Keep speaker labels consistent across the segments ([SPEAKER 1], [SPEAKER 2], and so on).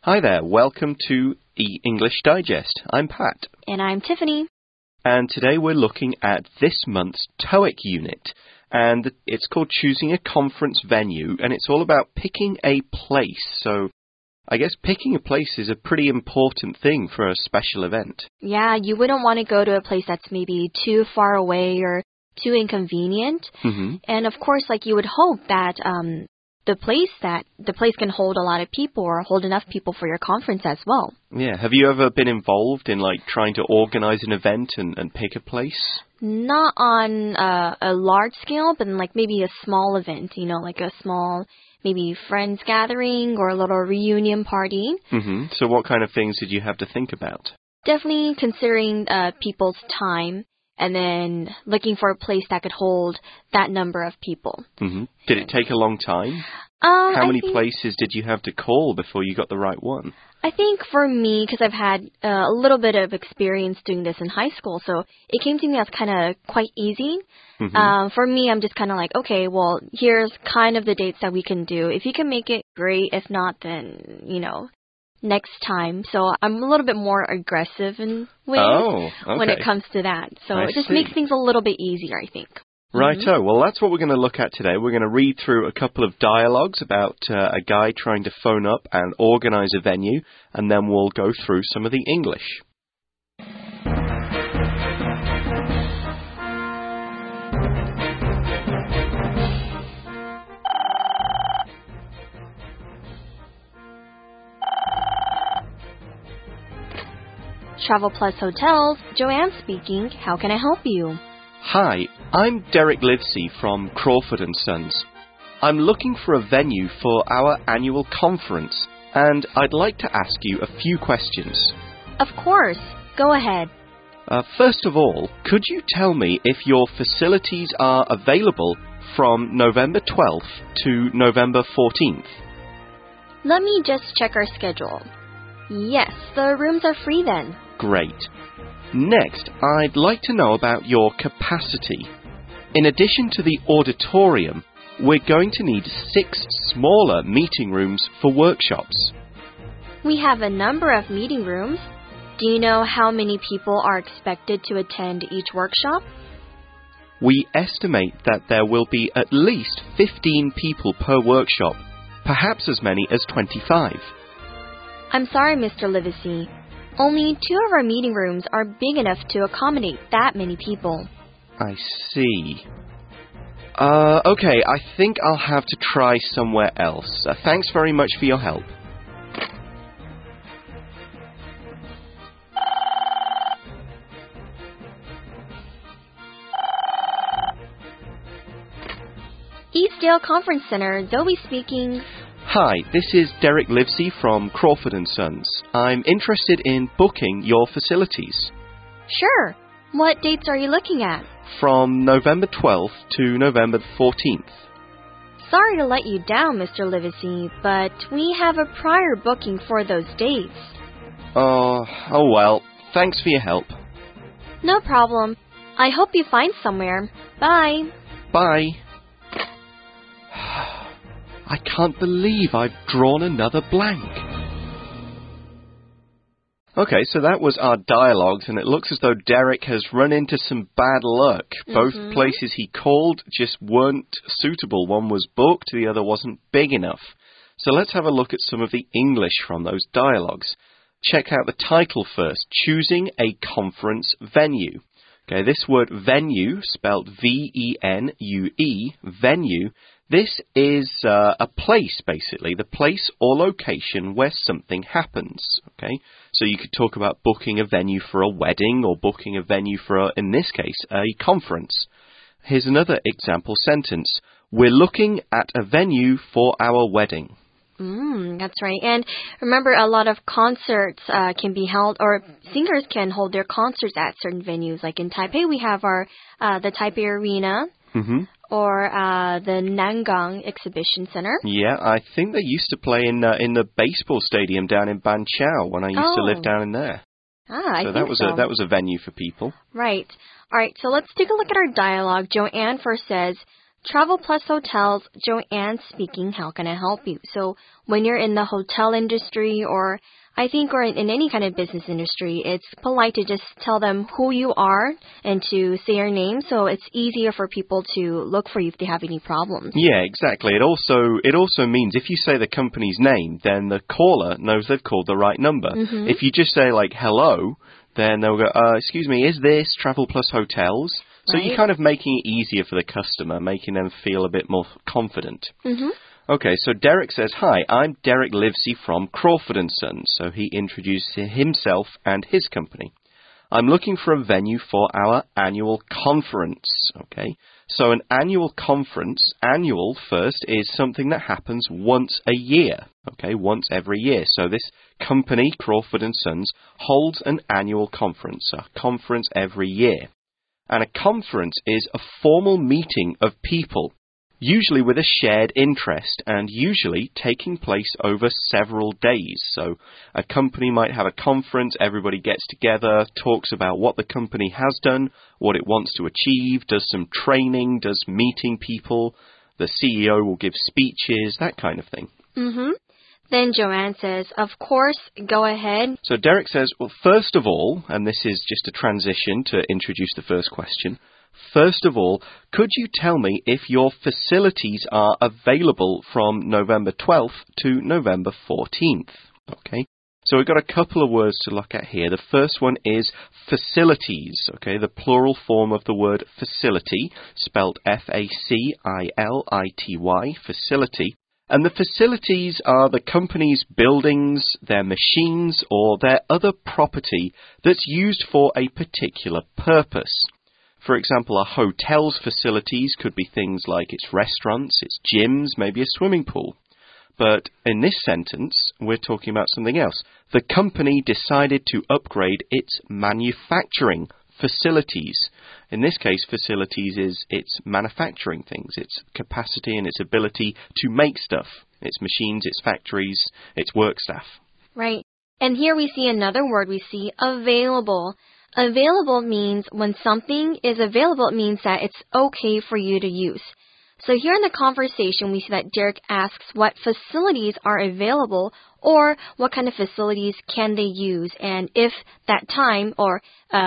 [SPEAKER 1] Hi there, welcome to E-English Digest. I'm Pat.
[SPEAKER 2] And I'm Tiffany.
[SPEAKER 1] And today we're looking at this month's TOEIC unit. And it's called Choosing a Conference Venue, and it's all about picking a place. So I guess picking a place is a pretty important thing for a special event.
[SPEAKER 2] Yeah, you wouldn't want to go to a place that's maybe too far away or too inconvenient. And of course, you would hope that the place can hold a lot of people or hold enough people for your conference as well.
[SPEAKER 1] Yeah, have you ever been involved in trying to organize an event and pick a place?
[SPEAKER 2] Not on a large scale, but maybe a small event, like a small maybe friends gathering or a little reunion party.
[SPEAKER 1] So what kind of things did you have to think about?
[SPEAKER 2] Definitely considering people's time and then looking for a place that could hold that number of people.
[SPEAKER 1] Did it take a long time? How many places did you have to call before you got the right one?
[SPEAKER 2] I think for me, because I've had a little bit of experience doing this in high school, so it came to me as kind of quite easy. For me, I'm just kind of okay, well, here's kind of the dates that we can do. If you can make it, great. If not, then, next time. So I'm a little bit more aggressive in ways when it comes to that. So it just makes things a little bit easier, I think.
[SPEAKER 1] Righto. Well, that's what we're going to look at today. We're going to read through a couple of dialogues about a guy trying to phone up and organize a venue, and then we'll go through some of the English.
[SPEAKER 2] Travel Plus Hotels, Joanne speaking. How can I help you?
[SPEAKER 1] Hi, I'm Derek Livesey from Crawford & Sons. I'm looking for a venue for our annual conference, and I'd like to ask you a few questions.
[SPEAKER 2] Of course. Go ahead.
[SPEAKER 1] First of all, could you tell me if your facilities are available from November 12th to November 14th?
[SPEAKER 2] Let me just check our schedule. Yes, the rooms are free then.
[SPEAKER 1] Great. Next, I'd like to know about your capacity. In addition to the auditorium, we're going to need 6 smaller meeting rooms for workshops.
[SPEAKER 2] We have a number of meeting rooms. Do you know how many people are expected to attend each workshop?
[SPEAKER 1] We estimate that there will be at least 15 people per workshop, perhaps as many as 25.
[SPEAKER 2] I'm sorry, Mr. Livesey. Only 2 of our meeting rooms are big enough to accommodate that many people.
[SPEAKER 1] I see. Okay, I think I'll have to try somewhere else. Thanks very much for your help.
[SPEAKER 2] Eastdale Conference Center, Zoe speaking.
[SPEAKER 1] Hi, this is Derek Livesey from Crawford & Sons. I'm interested in booking your facilities.
[SPEAKER 2] Sure. What dates are you looking at?
[SPEAKER 1] From November 12th to November 14th.
[SPEAKER 2] Sorry to let you down, Mr. Livesey, but we have a prior booking for those dates.
[SPEAKER 1] Oh well. Thanks for your help.
[SPEAKER 2] No problem. I hope you find somewhere. Bye.
[SPEAKER 1] Bye. I can't believe I've drawn another blank. Okay, so that was our dialogues, and it looks as though Derek has run into some bad luck. Both places he called just weren't suitable. One was booked, the other wasn't big enough. So let's have a look at some of the English from those dialogues. Check out the title first, Choosing a Conference Venue. Okay, this word venue, spelled V-E-N-U-E, venue, this is a place, basically, the place or location where something happens, okay? So you could talk about booking a venue for a wedding or booking a venue for, in this case, a conference. Here's another example sentence. We're looking at a venue for our wedding.
[SPEAKER 2] That's right. And remember, a lot of concerts can be held, or singers can hold their concerts at certain venues. Like in Taipei, we have the Taipei Arena. Or the Nangang Exhibition Center.
[SPEAKER 1] Yeah, I think they used to play in the baseball stadium down in Banqiao when I used to live down in there.
[SPEAKER 2] I think
[SPEAKER 1] that was a venue for people.
[SPEAKER 2] Right. All right, so let's take a look at our dialogue. Joanne first says, Travel Plus Hotels, Joanne speaking. How can I help you? So when you're in the hotel industry or in any kind of business industry, it's polite to just tell them who you are and to say your name, so it's easier for people to look for you if they have any problems.
[SPEAKER 1] Yeah, exactly. It also means if you say the company's name, then the caller knows they've called the right number. If you just say like hello, then they'll go, excuse me, is this Travel Plus Hotels? So you're kind of making it easier for the customer, making them feel a bit more confident. Okay, so Derek says, hi, I'm Derek Livesey from Crawford & Sons. So he introduces himself and his company. I'm looking for a venue for our annual conference. Okay, so an annual conference, annual first, is something that happens once a year. Okay, once every year. So this company, Crawford & Sons, holds an annual conference, a conference every year. And a conference is a formal meeting of people, usually with a shared interest and usually taking place over several days. So a company might have a conference, everybody gets together, talks about what the company has done, what it wants to achieve, does some training, does meeting people, the CEO will give speeches, that kind of thing.
[SPEAKER 2] Then Joanne says, of course, go ahead.
[SPEAKER 1] So Derek says, well, first of all, and this is just a transition to introduce the first question, first of all, could you tell me if your facilities are available from November 12th to November 14th? Okay, so we've got a couple of words to look at here. The first one is facilities, okay, the plural form of the word facility, spelled F-A-C-I-L-I-T-Y, facility. And the facilities are the company's buildings, their machines, or their other property that's used for a particular purpose. For example, a hotel's facilities could be things like its restaurants, its gyms, maybe a swimming pool. But in this sentence, we're talking about something else. The company decided to upgrade its manufacturing facilities. In this case, facilities is its manufacturing things, its capacity and its ability to make stuff, its machines, its factories, its work staff.
[SPEAKER 2] Right. And here we see another word. We see available. Available means when something is available, it means that it's okay for you to use. So here in the conversation, we see that Derek asks what facilities are available or what kind of facilities can they use, and if that time or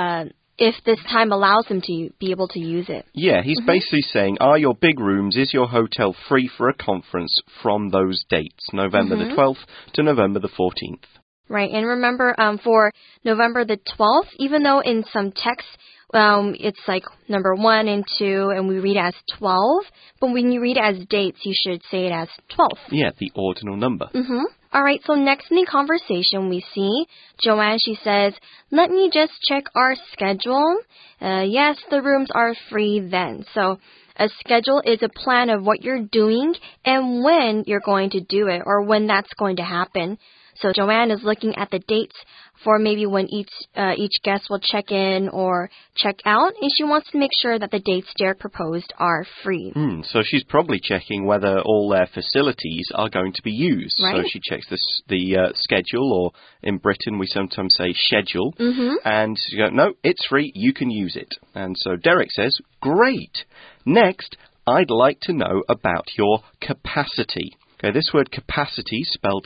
[SPEAKER 2] if this time allows them to be able to use it.
[SPEAKER 1] Yeah, he's basically saying, are your big rooms, is your hotel free for a conference from those dates, November the 12th to November the 14th?
[SPEAKER 2] Right, and remember, for November the 12th, even though in some texts, it's like number 1 and 2, and we read it as 12, but when you read it as dates, you should say it as 12.
[SPEAKER 1] Yeah, the ordinal number.
[SPEAKER 2] All right, so next in the conversation, we see Joanne, she says, let me just check our schedule. Yes, the rooms are free then. So a schedule is a plan of what you're doing and when you're going to do it or when that's going to happen. So Joanne is looking at the dates for maybe when each guest will check in or check out, and she wants to make sure that the dates Derek proposed are free.
[SPEAKER 1] So she's probably checking whether all their facilities are going to be used.
[SPEAKER 2] Right.
[SPEAKER 1] So she checks the schedule, or in Britain we sometimes say schedule, and she goes, no, it's free, you can use it. And so Derek says, great. Next, I'd like to know about your capacity. Okay, this word capacity, spelled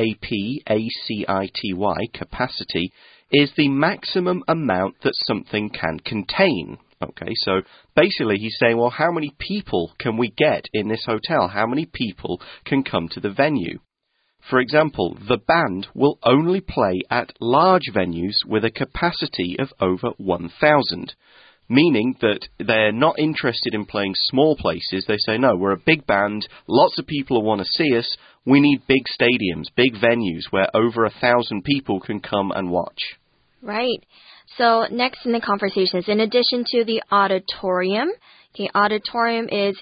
[SPEAKER 1] C-A-P-A-C-I-T-Y, capacity, is the maximum amount that something can contain. Okay, so basically he's saying, well, how many people can we get in this hotel? How many people can come to the venue? For example, the band will only play at large venues with a capacity of over 1,000. Meaning that they're not interested in playing small places. They say, no, we're a big band, lots of people want to see us, we need big stadiums, big venues where over 1,000 people can come and watch.
[SPEAKER 2] Right. So next in the conversation is in addition to the auditorium. Okay, auditorium is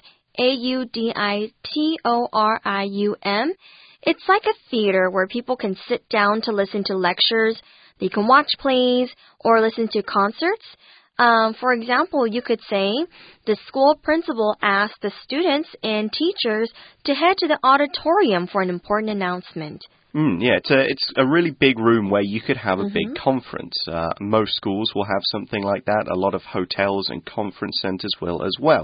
[SPEAKER 2] A-U-D-I-T-O-R-I-U-M. It's like a theater where people can sit down to listen to lectures, they can watch plays, or listen to concerts. For example, you could say, the school principal asked the students and teachers to head to the auditorium for an important announcement.
[SPEAKER 1] Yeah, it's a really big room where you could have a big conference. Most schools will have something like that. A lot of hotels and conference centers will as well.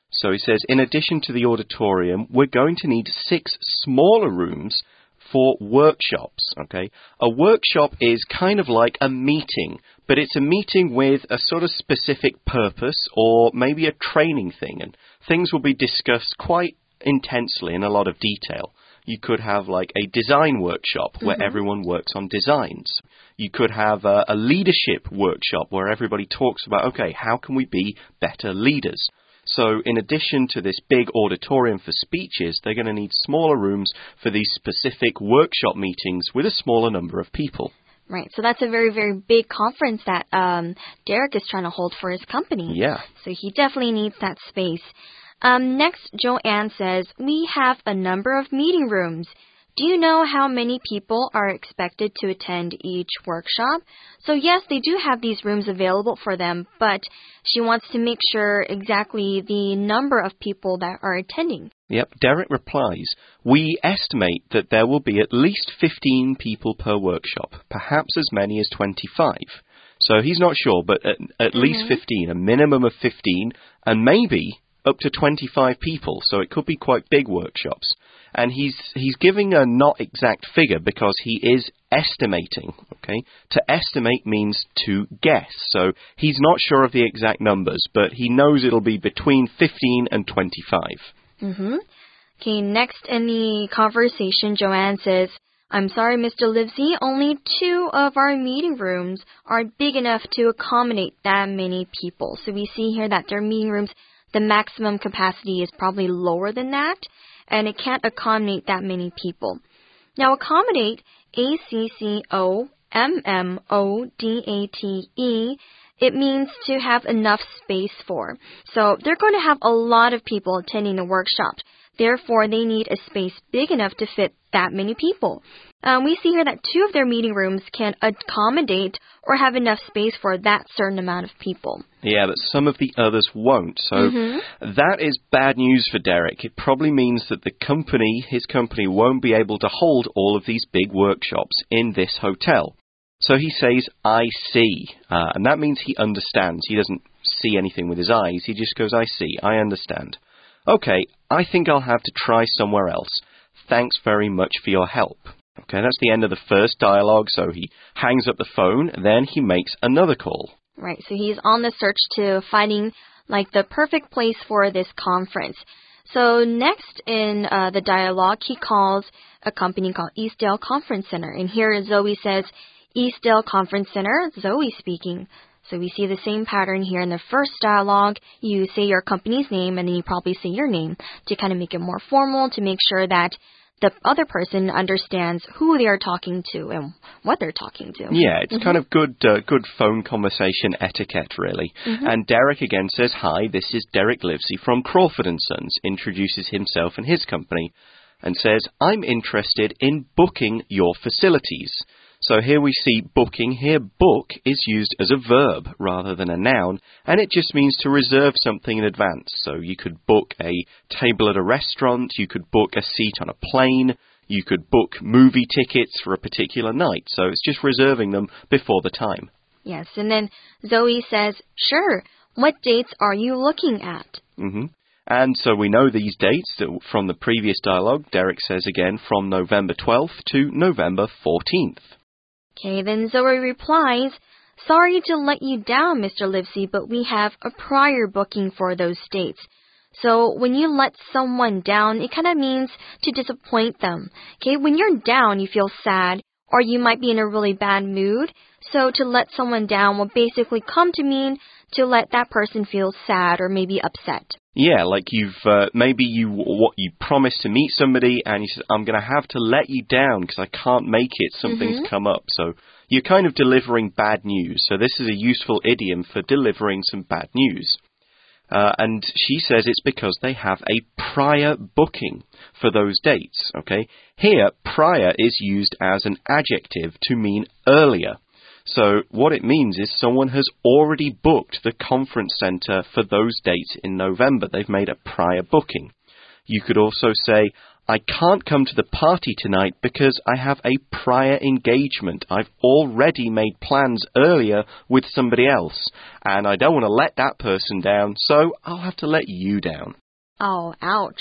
[SPEAKER 1] So he says, in addition to the auditorium, we're going to need 6 smaller rooms for workshops, okay? A workshop is kind of like a meeting, but it's a meeting with a sort of specific purpose or maybe a training thing, and things will be discussed quite intensely in a lot of detail. You could have like a design workshop where everyone works on designs. You could have a leadership workshop where everybody talks about, okay, how can we be better leaders? So in addition to this big auditorium for speeches, they're going to need smaller rooms for these specific workshop meetings with a smaller number of people.
[SPEAKER 2] Right. So that's a very, very big conference that Derek is trying to hold for his company.
[SPEAKER 1] Yeah.
[SPEAKER 2] So he definitely needs that space. Next, Joanne says, we have a number of meeting rooms. Do you know how many people are expected to attend each workshop? So yes, they do have these rooms available for them, but she wants to make sure exactly the number of people that are attending.
[SPEAKER 1] Yep, Derek replies, we estimate that there will be at least 15 people per workshop, perhaps as many as 25. So he's not sure, but at least 15, a minimum of 15, and maybe up to 25 people, so it could be quite big workshops. And he's giving a not exact figure because he is estimating, okay? To estimate means to guess, so he's not sure of the exact numbers, but he knows it'll be between 15 and 25.
[SPEAKER 2] Okay, next in the conversation, Joanne says, I'm sorry, Mr. Livesey, only 2 of our meeting rooms are big enough to accommodate that many people. So we see here that their meeting rooms, the maximum capacity is probably lower than that, and it can't accommodate that many people. Now, accommodate, A-C-C-O-M-M-O-D-A-T-E, it means to have enough space for. So they're going to have a lot of people attending the workshop. Therefore, they need a space big enough to fit that many people. We see here that 2 of their meeting rooms can accommodate or have enough space for that certain amount of people.
[SPEAKER 1] Yeah, but some of the others won't. So that is bad news for Derek. It probably means that his company won't be able to hold all of these big workshops in this hotel. So he says, I see. And that means he understands. He doesn't see anything with his eyes. He just goes, I see. I understand. Okay, I think I'll have to try somewhere else. Thanks very much for your help. Okay, that's the end of the first dialogue, so he hangs up the phone, then he makes another call.
[SPEAKER 2] Right, so he's on the search to finding, like, the perfect place for this conference. So next in the dialogue, he calls a company called Eastdale Conference Center. And here Zoe says, Eastdale Conference Center, Zoe speaking. So we see the same pattern here in the first dialogue. You say your company's name, and then you probably say your name to kind of make it more formal, to make sure that the other person understands who they are talking to and what they're talking to.
[SPEAKER 1] Yeah, it's kind of good phone conversation etiquette, really. And Derek again says, hi, this is Derek Livesey from Crawford & Sons, introduces himself and his company, and says, I'm interested in booking your facilities. So here we see booking. Here, book is used as a verb rather than a noun, and it just means to reserve something in advance. So you could book a table at a restaurant, you could book a seat on a plane, you could book movie tickets for a particular night. So it's just reserving them before the time.
[SPEAKER 2] Yes, and then Zoe says, sure, what dates are you looking at?
[SPEAKER 1] And so we know these dates from the previous dialogue. Derek says again, from November 12th to November 14th.
[SPEAKER 2] Okay, then Zoe replies, sorry to let you down, Mr. Livesey, but we have a prior booking for those dates. So when you let someone down, it kind of means to disappoint them. Okay, when you're down, you feel sad, or you might be in a really bad mood. So to let someone down will basically come to mean to let that person feel sad or maybe upset.
[SPEAKER 1] Yeah, like you promised to meet somebody and you said, I'm going to have to let you down because I can't make it. Something's come up. So you're kind of delivering bad news. So this is a useful idiom for delivering some bad news. And she says it's because they have a prior booking for those dates. Okay, here prior is used as an adjective to mean earlier. So what it means is someone has already booked the conference center for those dates in November. They've made a prior booking. You could also say, I can't come to the party tonight because I have a prior engagement. I've already made plans earlier with somebody else, and I don't want to let that person down, so I'll have to let you down.
[SPEAKER 2] Oh, ouch.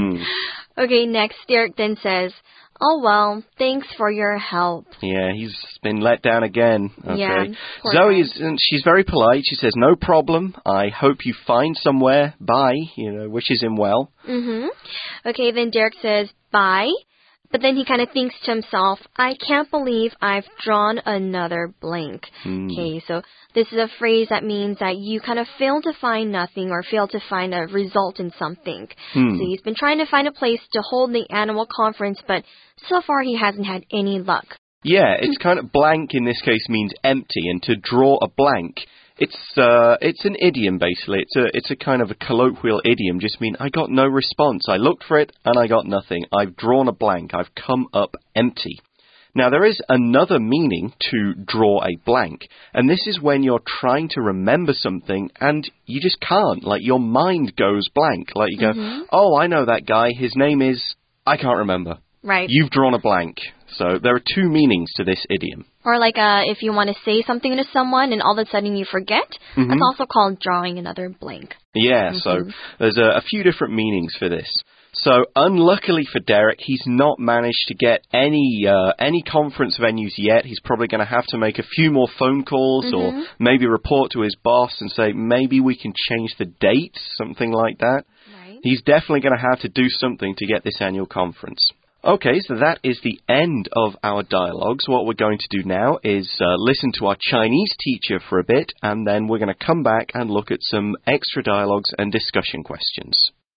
[SPEAKER 2] Okay, next, Derek then says, oh, well, thanks for your help.
[SPEAKER 1] Yeah, he's been let down again. Okay.
[SPEAKER 2] Yeah,
[SPEAKER 1] Zoe she's very polite. She says, no problem. I hope you find somewhere. Bye. Wishes him well.
[SPEAKER 2] Okay, then Derek says, bye. But then he kind of thinks to himself, I can't believe I've drawn another blank. Okay, so this is a phrase that means that you kind of fail to find nothing or fail to find a result in something. So he's been trying to find a place to hold the annual conference, but so far he hasn't had any luck.
[SPEAKER 1] Yeah, it's kind of blank in this case means empty, and to draw a blank, it's an idiom basically. It's a kind of a colloquial idiom, just mean I got no response. I looked for it and I got nothing. I've drawn a blank. I've come up empty. Now there is another meaning to draw a blank, and this is when you're trying to remember something and you just can't. Like your mind goes blank. Like you go, oh, I know that guy. His name is I can't remember.
[SPEAKER 2] Right.
[SPEAKER 1] You've drawn a blank. So there are two meanings to this idiom.
[SPEAKER 2] Or like if you want to say something to someone and all of a sudden you forget, that's also called drawing another blank.
[SPEAKER 1] Yeah, so there's a few different meanings for this. So unluckily for Derek, he's not managed to get any conference venues yet. He's probably going to have to make a few more phone calls or maybe report to his boss and say, maybe we can change the date, something like that.
[SPEAKER 2] Right.
[SPEAKER 1] He's definitely going to have to do something to get this annual conference. Okay, so that is the end of our dialogues. What we're going to do now is listen to our Chinese teacher for a bit, and then we're going to come back and look at some extra dialogues and discussion questions.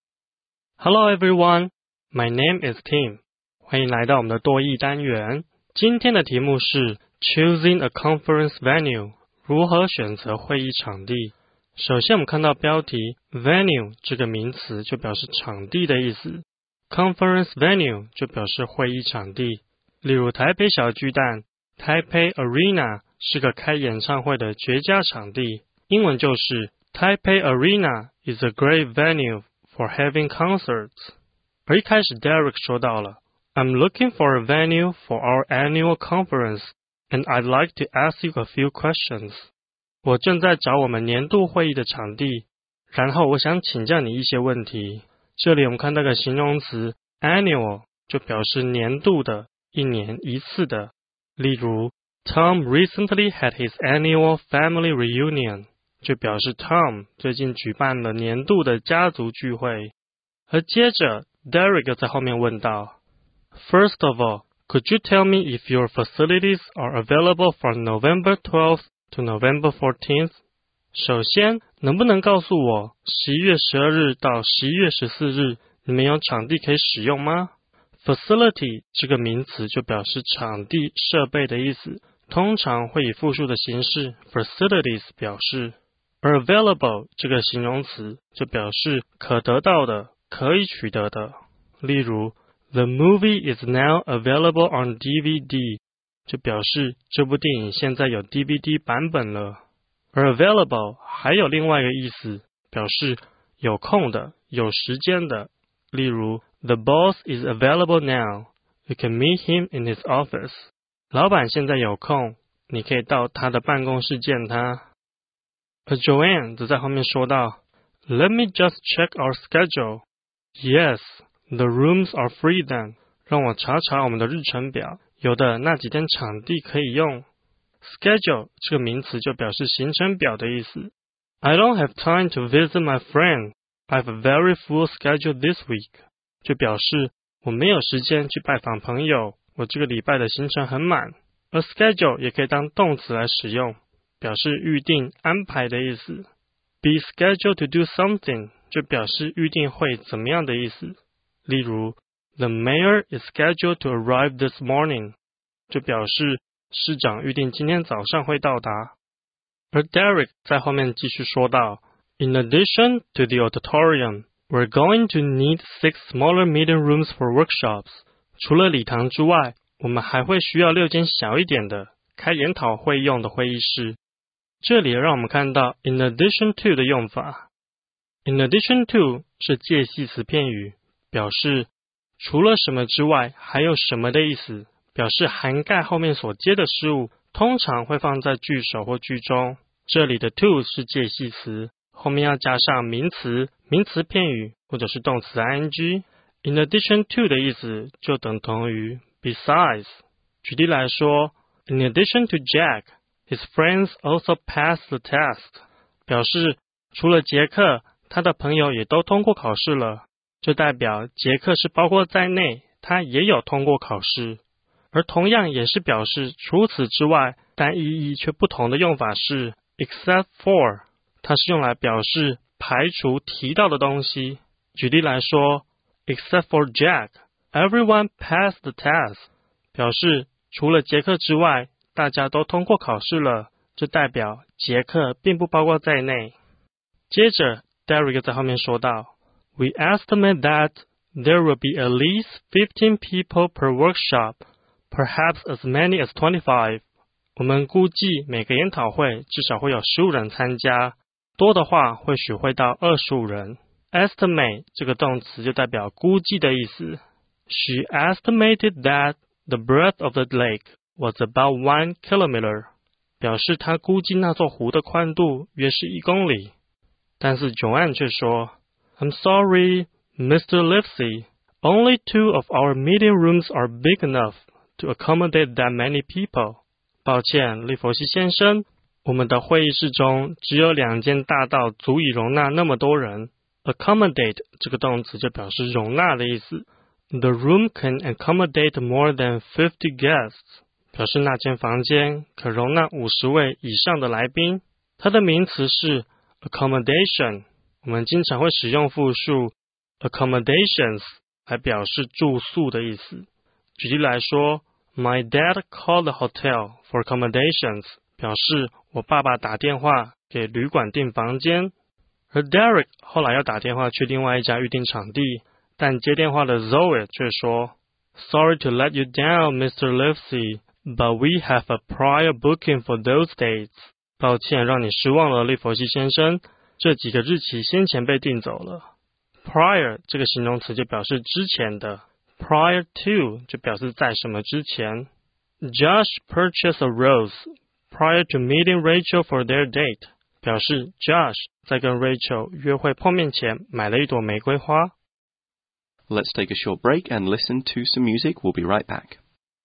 [SPEAKER 3] Hello everyone, my name is Tim. 欢迎来到我们的多益单元。今天的题目是 Choosing a conference venue， 如何选择会议场地。首先我们看到标题 venue 这个名词就表示场地的意思。Conference venue 就表示会议场地，例如台北小巨蛋 Taipei Arena 是个开演唱会的绝佳场地，英文就是 Taipei Arena is a great venue for having concerts。 而一开始 Derek 说到了 I'm looking for a venue for our annual conference and I'd like to ask you a few questions。 我正在找我们年度会议的场地，然后我想请教你一些问题。这里我们看到个形容词 annual 就表示年度的，一年一次的。例如 Tom recently had his annual family reunion 就表示 Tom 最近举办了年度的家族聚会。而接着 Derek 在后面问道 First of all, could you tell me if your facilities are available from November 12th to November 14th?首先，能不能告诉我11月12日到11月14日你们有场地可以使用吗？ Facility 这个名词就表示场地、设备的意思，通常会以复数的形式 facilities 表示。而 available 这个形容词就表示可得到的、可以取得的。例如 The movie is now available on DVD 就表示这部电影现在有 DVD 版本了。而 available 还有另外一个意思，表示有空的、有时间的。例如 The boss is available now. You can meet him in his office. 老板现在有空，你可以到他的办公室见他。而 Joanne 则在后面说道 Let me just check our schedule. Yes, the rooms are free then. 让我查查我们的日程表，有的那几天场地可以用。Schedule 这个名词就表示行程表的意思。I don't have time to visit my friend. I have a very full schedule this week. 就表示我没有时间去拜访朋友，我这个礼拜的行程很满。而 schedule 也可以当动词来使用，表示预定、安排的意思。Be scheduled to do something 就表示预定会怎么样的意思。例如 The mayor is scheduled to arrive this morning 就表示市长预定今天早上会到达。而 Derek 在后面继续说道 In addition to the auditorium, we're going to need 6 smaller meeting rooms for workshops. 除了礼堂之外，我们还会需要6间小一点的开研讨会用的会议室。这里让我们看到 in addition to 的用法。In addition to 是介系词片语，表示除了什么之外还有什么的意思，表示涵盖后面所接的事物，通常会放在句首或句中。这里的 to 是介系词，后面要加上名词、名词片语或者是动词 ing。In addition to 的意思就等同于 besides。举例来说 In addition to Jack, his friends also passed the test. 表示除了杰克，他的朋友也都通过考试了，就代表杰克是包括在内，他也有通过考试。而同样也是表示除此之外，但意义却不同的用法是 except for， 它是用来表示排除提到的东西。举例来说 Except for Jack, everyone passed the test. 表示除了杰克之外，大家都通过考试了，这代表杰克并不包括在内。接着 Derek 在后面说道 We estimate that there will be at least 15 people per workshop, perhaps as many as 25. 我们估计每个研讨会至少会有15人参加，多的话或许会到25人。Estimate 这个动词就代表估计的意思。She estimated that the breadth of the lake was about 1 kilometer. 表示她估计那座湖的宽度约是1公里。但是 Joanne 却说 I'm sorry, Mr. Livesey. Only 2 of our meeting rooms are big enough to accommodate that many people. 抱歉，利佛西先生，我们的会议室中只有2间大道足以容纳那么多人。Accommodate 这个动词就表示容纳的意思。The room can accommodate more than 50 guests. 表示那间房间可容纳50位以上的来宾。它的名词是 accommodation。我们经常会使用复数 accommodations 来表示住宿的意思。举例来说 My dad called the hotel for accommodations. 表示我爸爸打电话给旅馆订房间。而 Derek 后来要打电话去另外一家预订场地，但接电话的 Zoe 却说 Sorry to let you down, Mr. Livesey, but we have a prior booking for those dates. 抱歉让你失望了，利佛西先生，这几个日期先前被订走了。Prior 这个形容词就表示之前的， Prior to 就表示在什么之前。Josh purchased a rose prior to meeting Rachel for their date. 表示 Josh 在跟 Rachel 约会碰面前买了一朵玫瑰花。
[SPEAKER 1] Let's take a short break and listen to some music. We'll be right back.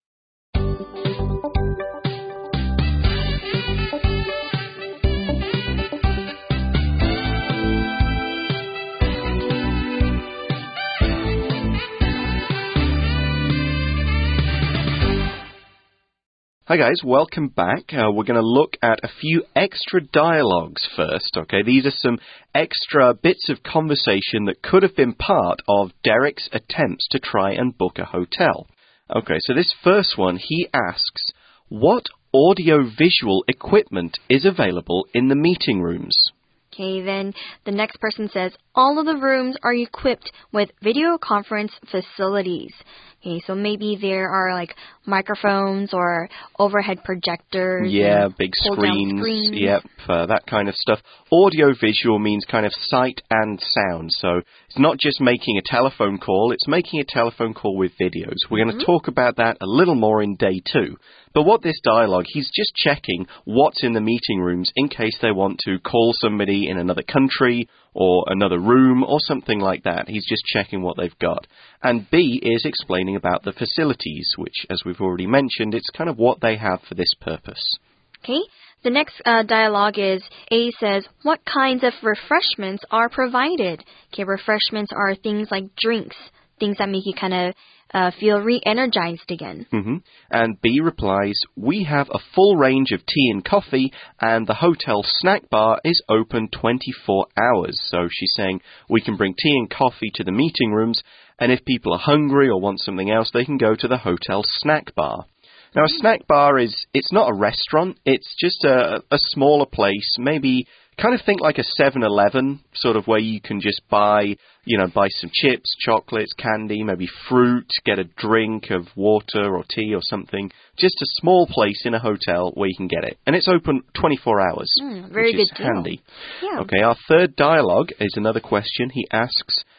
[SPEAKER 1] Hi guys, welcome back. We're going to look at a few extra dialogues first, okay? These are some extra bits of conversation that could have been part of Derek's attempts to try and book a hotel. Okay, so this first one, he asks, what audio-visual equipment is available in the meeting rooms?
[SPEAKER 2] Okay, then the next person says, all of the rooms are equipped with video conference facilities. Okay, so maybe there are like microphones or overhead projectors.
[SPEAKER 1] Yeah, big screens. Yep, that kind of stuff. Audio-visual means kind of sight and sound. So it's not just making a telephone call, it's making a telephone call with videos. We're going to talk about that a little more in day 2. But what this dialogue, he's just checking what's in the meeting rooms in case they want to call somebody in another country or another room or something like that. He's just checking what they've got. And B is explaining about the facilities, which, as we've already mentioned, it's kind of what they have for this purpose.
[SPEAKER 2] Okay. The next dialogue is A says, what kinds of refreshments are provided? Okay, refreshments are things like drinks, things that make you kind of feel re-energized again.
[SPEAKER 1] And B replies, we have a full range of tea and coffee, and the hotel snack bar is open 24 hours. So she's saying we can bring tea and coffee to the meeting rooms, and if people are hungry or want something else, they can go to the hotel snack bar. Now, a snack bar it's not a restaurant, it's just a smaller place, maybe kind of think like a 7-Eleven, sort of where you can just buy some chips, chocolates, candy, maybe fruit, get a drink of water or tea or something. Just a small place in a hotel where you can get it. And it's open 24 hours,
[SPEAKER 2] very
[SPEAKER 1] which is
[SPEAKER 2] good deal.
[SPEAKER 1] handy.
[SPEAKER 2] Yeah.
[SPEAKER 1] Okay, our third dialogue is another question. He asks,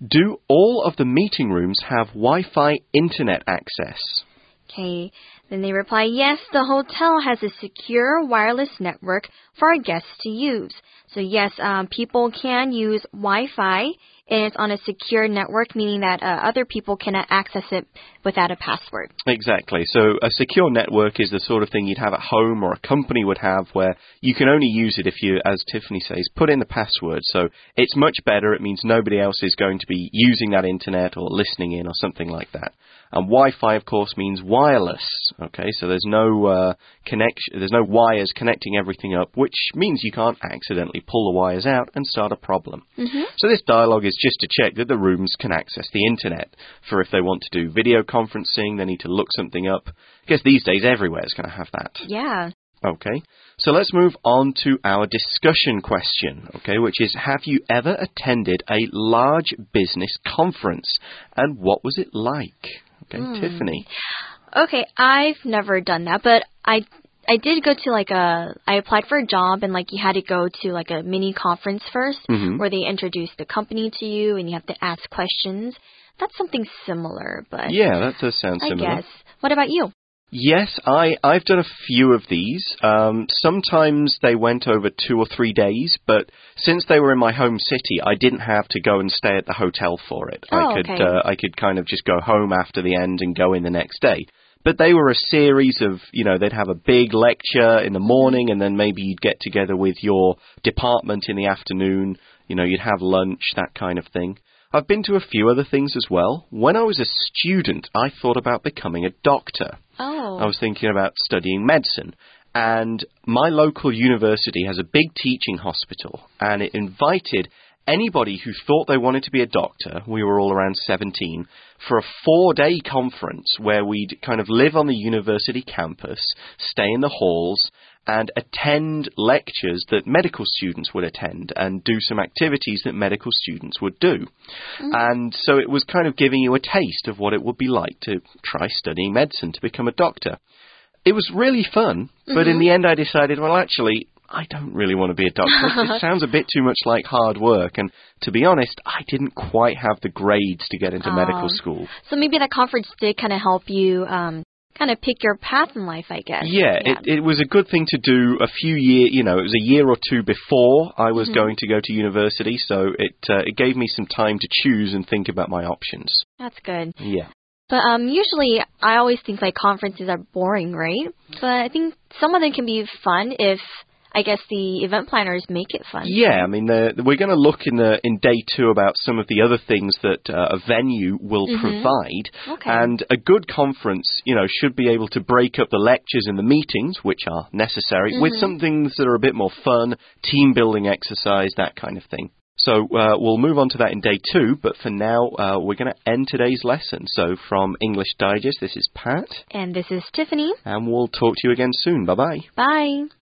[SPEAKER 1] Do all of the meeting rooms have Wi-Fi internet access?
[SPEAKER 2] Okay, then they reply, yes, the hotel has a secure wireless network for our guests to use. So yes, people can use Wi-Fi, and it's on a secure network, meaning that other people cannot access it without a password.
[SPEAKER 1] Exactly. So a secure network is the sort of thing you'd have at home or a company would have where you can only use it if you, as Tiffany says, put in the password. So it's much better. It means nobody else is going to be using that internet or listening in or something like that. And Wi-Fi, of course, means wireless. Okay, so there's no connection, there's no wires connecting everything up, which means you can't accidentally pull the wires out and start a problem. So this dialogue is just to check that the rooms can access the internet. For if they want to do video conferencing, they need to look something up. I guess these days everywhere is going to have that.
[SPEAKER 2] Yeah.
[SPEAKER 1] Okay, so let's move on to our discussion question, okay, which is, have you ever attended a large business conference? And what was it like? Okay, Tiffany.
[SPEAKER 2] Okay, I've never done that, but I did go to I applied for a job and you had to go to a mini conference first where they introduce the company to you and you have to ask questions. That's something similar, but
[SPEAKER 1] yeah, that does sound similar.
[SPEAKER 2] I guess. What about you?
[SPEAKER 1] Yes, I've done a few of these. Sometimes they went over 2 or 3 days, but since they were in my home city, I didn't have to go and stay at the hotel for it. I could kind of just go home after the end and go in the next day. But they were a series of, they'd have a big lecture in the morning and then maybe you'd get together with your department in the afternoon. You'd have lunch, that kind of thing. I've been to a few other things as well. When I was a student, I thought about becoming a doctor.
[SPEAKER 2] Oh.
[SPEAKER 1] I was thinking about studying medicine. And my local university has a big teaching hospital, and it invited anybody who thought they wanted to be a doctor, we were all around 17, for a 4-day conference where we'd kind of live on the university campus, stay in the halls, and attend lectures that medical students would attend and do some activities that medical students would do. And so it was kind of giving you a taste of what it would be like to try studying medicine, to become a doctor. It was really fun, but in the end I decided, well, actually, I don't really want to be a doctor. It sounds a bit too much like hard work. And to be honest, I didn't quite have the grades to get into medical school.
[SPEAKER 2] So maybe that conference did kind of help you kind of pick your path in life, I guess.
[SPEAKER 1] Yeah, it was a good thing to do a few years, it was a year or two before I was going to go to university. So it gave me some time to choose and think about my options.
[SPEAKER 2] That's good.
[SPEAKER 1] Yeah.
[SPEAKER 2] But usually I always think conferences are boring, right? But I think some of them can be fun if I guess the event planners make it fun.
[SPEAKER 1] Yeah, I mean, we're going to look in day 2 about some of the other things that a venue will provide.
[SPEAKER 2] Okay.
[SPEAKER 1] And a good conference, should be able to break up the lectures and the meetings, which are necessary, with some things that are a bit more fun, team-building exercise, that kind of thing. So we'll move on to that in day 2, but for now, we're going to end today's lesson. So from English Digest, this is Pat.
[SPEAKER 2] And this is Tiffany.
[SPEAKER 1] And we'll talk to you again soon. Bye-bye.
[SPEAKER 2] Bye.